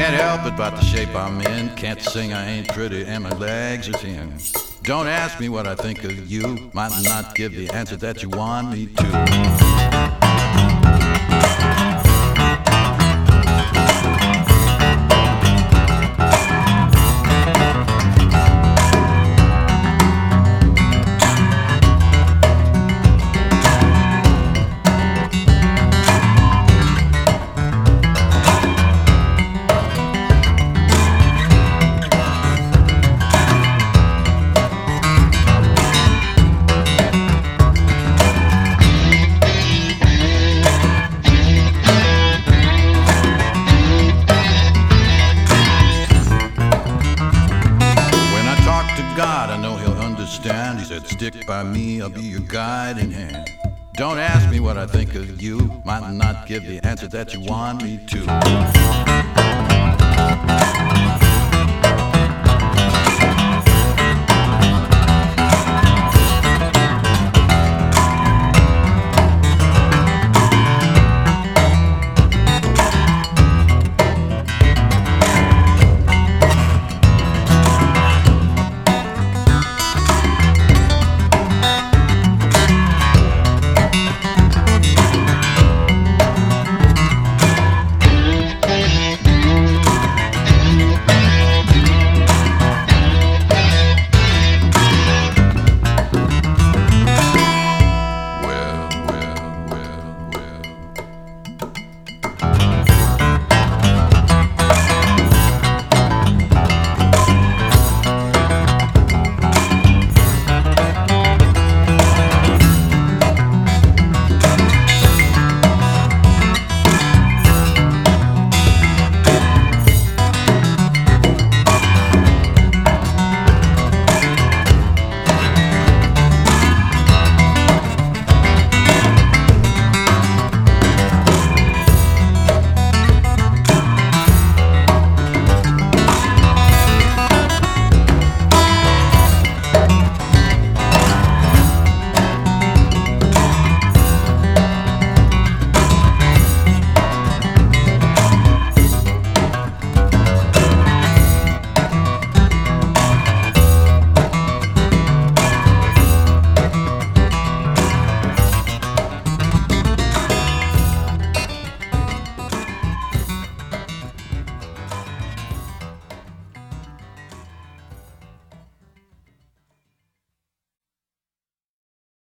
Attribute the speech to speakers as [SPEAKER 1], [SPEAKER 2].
[SPEAKER 1] Can't help it but the shape I'm in. Can't sing, I ain't pretty, and my legs are thin. Don't ask me what I think of you. Might not give the answer that you want me to. God, I know he'll understand. He said, stick by me, I'll be your guiding hand. Don't ask me what I think of you. Might not give the answer that you want me to.